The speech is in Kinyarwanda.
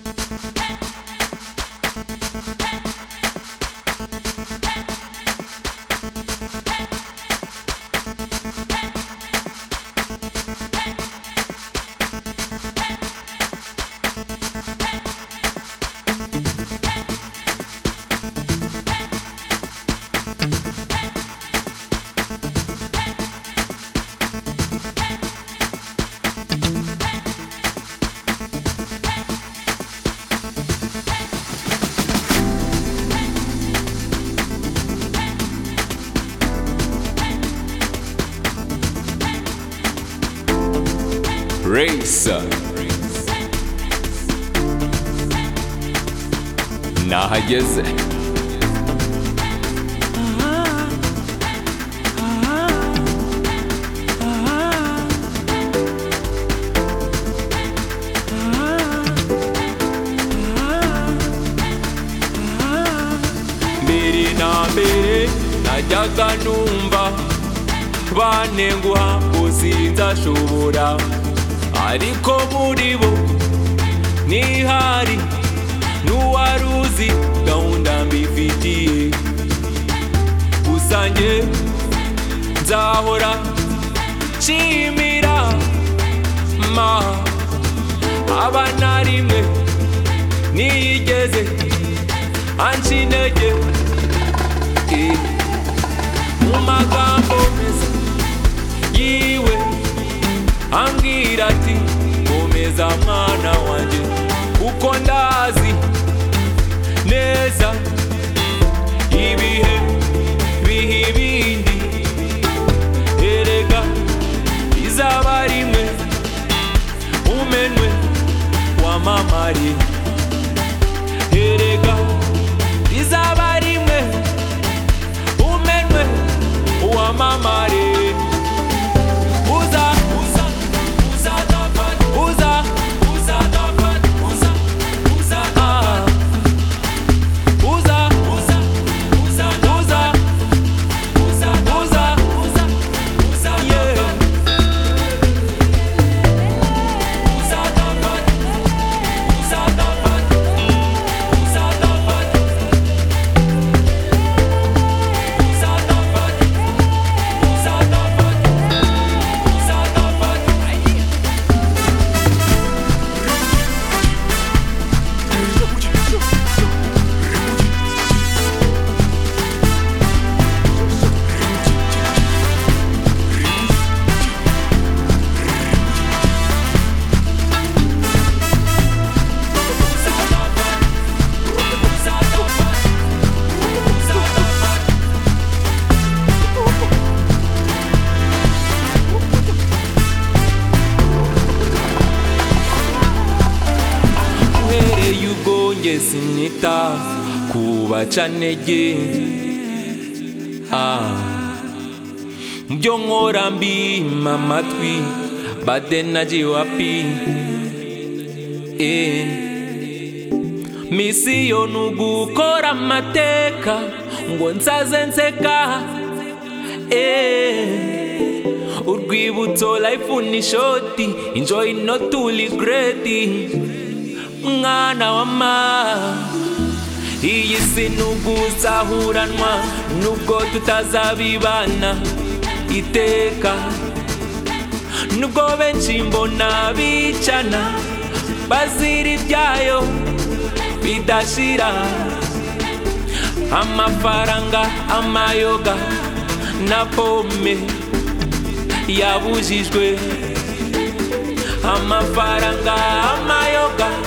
Racer nahageze mbere na mbere najyaga numva banenguha uzinzashobora ariko muri bo ntihari n'uwari uzi gahunda mbifitiye gusa njye nzahora nshimira ma aba na rimwe ntiyigeze anca intege mu magambo meza yiwe ambwira ati komeza mwana wanjye kuko ndazi neza ibihe biha ibindi erega izaba rimwe umenwe wamamare erega izaba rimwe umenwe wamamare sinita kubaca ntege mbyo nkora mbima amatwi bade naje wapi misiyo nugukora amateka ngo nsaze nseka urwibutso life ni shoti enjoy not to regret mwana wa ma iyi si nuguzahuranwa nubwo tutazabibana iteka nubwo benshi mbona bicana bazira ibyayo bidashira amafaranga amayoga na pome yabujijwe amafaranga amayoga